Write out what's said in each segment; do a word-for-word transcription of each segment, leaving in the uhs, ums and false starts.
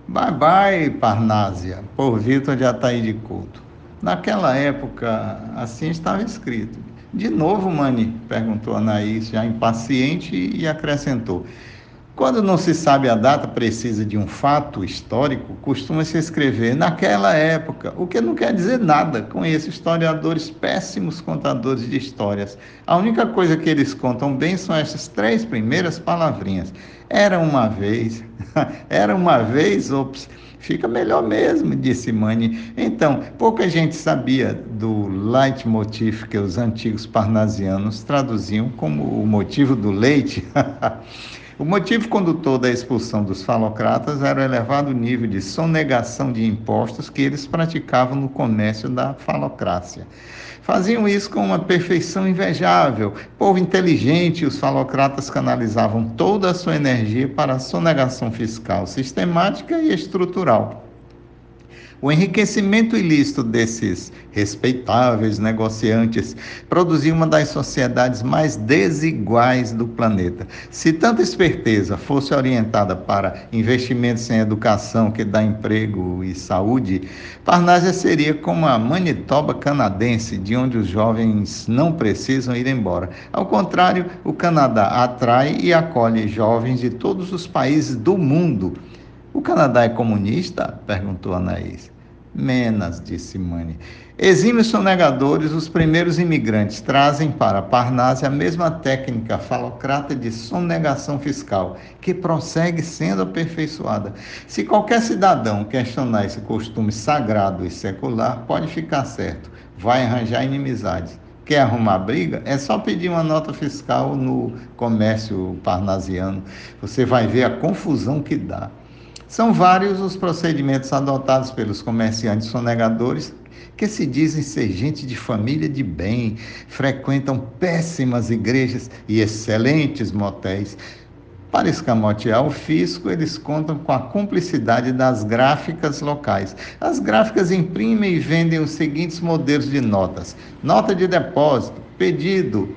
Bye bye, Parnásia, por Vitor de Ataíde Couto. Naquela época, assim estava escrito. De novo, Mani? Perguntou Anaís, já impaciente, e acrescentou. Quando não se sabe a data precisa de um fato histórico, costuma-se escrever naquela época, o que não quer dizer nada. Conheço historiadores péssimos contadores de histórias. A única coisa que eles contam bem são essas três primeiras palavrinhas. Era uma vez, era uma vez, ops, fica melhor mesmo, disse Mani. Então, pouca gente sabia do leitmotiv que os antigos parnasianos traduziam como o motivo do leite. O motivo condutor da expulsão dos falocratas era o elevado nível de sonegação de impostos que eles praticavam no comércio da falocrácia. Faziam isso com uma perfeição invejável. Povo inteligente, os falocratas canalizavam toda a sua energia para a sonegação fiscal sistemática e estrutural. O enriquecimento ilícito desses respeitáveis negociantes produziu uma das sociedades mais desiguais do planeta. Se tanta esperteza fosse orientada para investimentos em educação que dá emprego e saúde, Parnásia seria como a Manitoba canadense, de onde os jovens não precisam ir embora. Ao contrário, o Canadá atrai e acolhe jovens de todos os países do mundo. O Canadá é comunista? Perguntou Anaís. Menos, disse Mani. Exímios sonegadores, os primeiros imigrantes, trazem para Parnásia a mesma técnica falocrata de sonegação fiscal, que prossegue sendo aperfeiçoada. Se qualquer cidadão questionar esse costume sagrado e secular, pode ficar certo, vai arranjar inimizades. Quer arrumar briga? É só pedir uma nota fiscal no comércio parnasiano. Você vai ver a confusão que dá. São vários os procedimentos adotados pelos comerciantes sonegadores que se dizem ser gente de família de bem, frequentam péssimas igrejas e excelentes motéis. Para escamotear o fisco, eles contam com a cumplicidade das gráficas locais. As gráficas imprimem e vendem os seguintes modelos de notas: nota de depósito, pedido,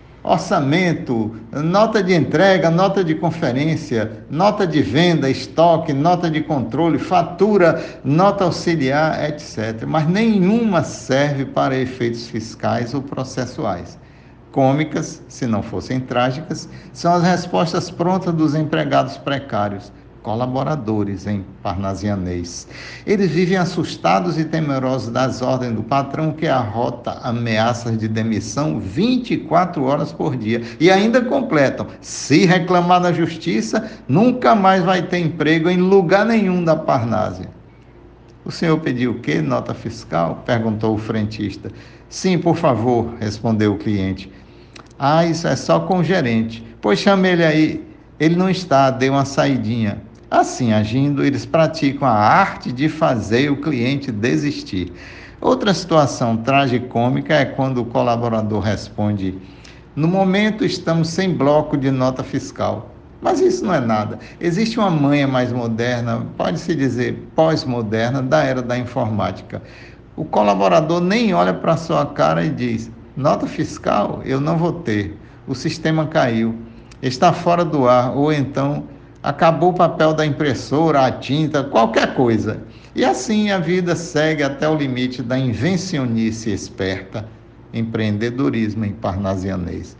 orçamento, nota de entrega, nota de conferência, nota de venda, estoque, nota de controle, fatura, nota auxiliar, etcétera. Mas nenhuma serve para efeitos fiscais ou processuais. Cômicas, se não fossem trágicas, são as respostas prontas dos empregados precários, colaboradores em parnasianês. Eles vivem assustados e temerosos das ordens do patrão, que arrota ameaças de demissão vinte e quatro horas por dia. E ainda completam: se reclamar na justiça, nunca mais vai ter emprego em lugar nenhum da Parnásia. O senhor pediu o quê? Nota fiscal? Perguntou o frentista. Sim, por favor, respondeu o cliente. Ah, isso é só com o gerente. Pois chame ele aí. Ele não está, dê uma saidinha. Assim, agindo, eles praticam a arte de fazer o cliente desistir. Outra situação tragicômica é quando o colaborador responde: no momento estamos sem bloco de nota fiscal. Mas isso não é nada. Existe uma manha mais moderna, pode-se dizer pós-moderna, da era da informática. O colaborador nem olha para a sua cara e diz: nota fiscal? Eu não vou ter. O sistema caiu. Está fora do ar, ou então acabou o papel da impressora, a tinta, qualquer coisa. E assim a vida segue até o limite da invencionice esperta, empreendedorismo em parnasianês.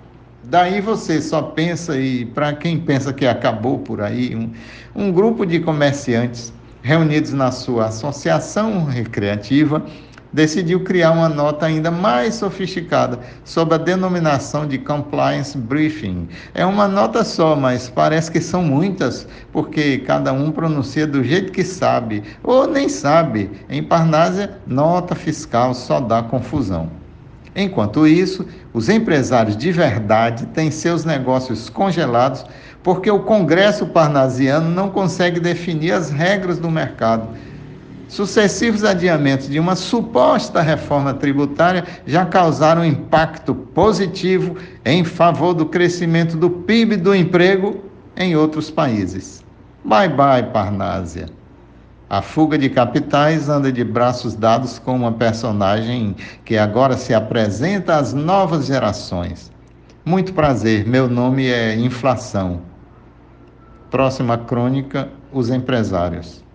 Daí você só pensa, e para quem pensa que acabou por aí, um, um grupo de comerciantes reunidos na sua associação recreativa decidiu criar uma nota ainda mais sofisticada, sob a denominação de Compliance Briefing. É uma nota só, mas parece que são muitas, porque cada um pronuncia do jeito que sabe, ou nem sabe. Em Parnásia, nota fiscal só dá confusão. Enquanto isso, os empresários de verdade têm seus negócios congelados, porque o Congresso parnasiano não consegue definir as regras do mercado. Sucessivos adiamentos de uma suposta reforma tributária já causaram impacto positivo em favor do crescimento do P I B e do emprego em outros países. Bye bye, Parnásia. A fuga de capitais anda de braços dados com uma personagem que agora se apresenta às novas gerações. Muito prazer, meu nome é Inflação. Próxima crônica. os empresários.